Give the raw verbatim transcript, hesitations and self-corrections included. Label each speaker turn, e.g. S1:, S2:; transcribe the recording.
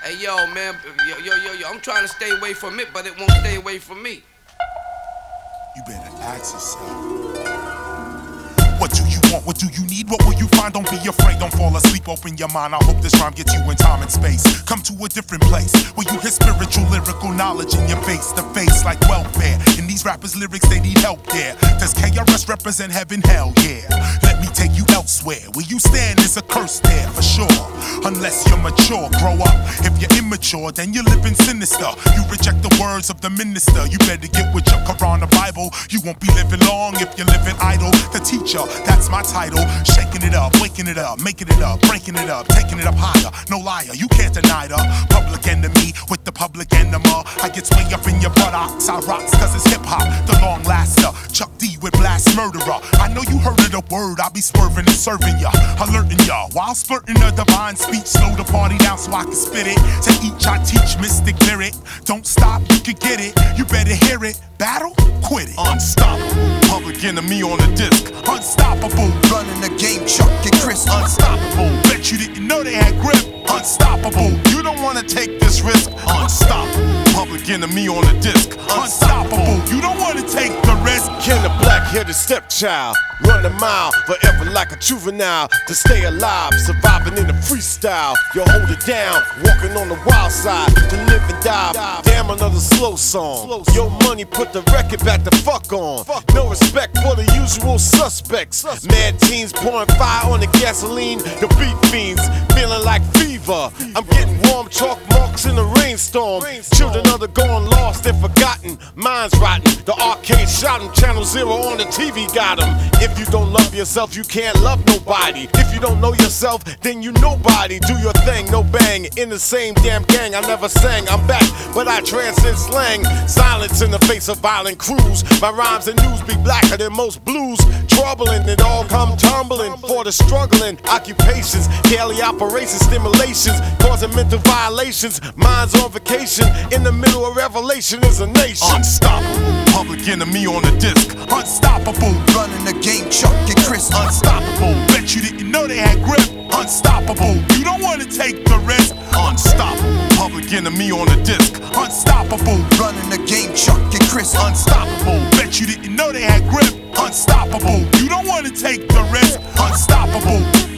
S1: Hey yo, man, yo, yo, yo, yo, I'm trying to stay away from it, but it won't stay away from me.
S2: You better ask yourself. What do you want? What do you need? What will you find? Don't be afraid, don't fall asleep, open your mind. I hope this rhyme gets you in time and space. Come to a different place where you hear spiritual, lyrical knowledge in your face to face like welfare. In these rappers' lyrics, they need help there. Does K R S represent heaven? Hell yeah. Let me take you elsewhere. Where you stand is a curse there for sure. Unless you're mature, grow up. If you're immature, then you're living sinister. You reject the words of the minister. You better get with your Quran or Bible. You won't be living long if you're living idle. The teacher, that's my title. Shaking it up, waking it up, making it up, breaking it up, taking it up higher. No liar, you can't deny the public enemy with the public enema. I get way up in your buttocks. I rocks cause it's hip hop, the long laster. Chuck D with blast murderer. I know you heard of the word, I'll be swerving and serving ya, alerting ya while splurting a divine speech. Slow the party down so I can spit it. To each I teach mystic lyric. Don't stop, you can get it. You better hear it. Battle, quit it. Unstoppable, public enemy on the disc. Unstoppable,
S3: running the game, Chuck and Chris.
S2: Unstoppable, bet you didn't know they had grip. Unstoppable, you don't wanna take this risk. Unstoppable, public enemy on the disc. Unstoppable, you don't wanna take the risk.
S4: Can the black-headed stepchild run a mile forever like a juvenile to stay alive, surviving in the freestyle? You hold it down, walking on the wild side to live and die. Damn, another slow song. Your money put the record back the fuck on. No respect for the usual suspects. Mad teens pouring fire on the gasoline. The beat fiends feeling like fever. I'm getting warm chalk marks in the rainstorm. Children of the gone lost and forgotten. Minds rotten. The arcade shot 'em. Channel Zero on the T V got 'em. If you don't love yourself, you can't love nobody. If you don't know yourself, then you nobody. Do your thing, no bang. In the same damn gang, I never sang. I'm back, but I transcend slang. Silence in the face of violent crews. My rhymes and news be blacker than most blues. Troubling, it all come tumbling for the struggling occupations. Daily operations, stimulations, causing mental violations. Minds on vacation, in the middle of revelation is a nation.
S2: Unstoppable, public enemy on the disc. Unstoppable,
S3: running the game, Chuck and Chris.
S2: Unstoppable, bet you didn't know they had grip. Unstoppable, you don't wanna take the risk. Unstoppable, public enemy on the disc. Unstoppable,
S3: running the game, Chuck and Chris.
S2: Unstoppable, bet you didn't know they had grip. Unstoppable, you don't wanna take the risk. Unstoppable.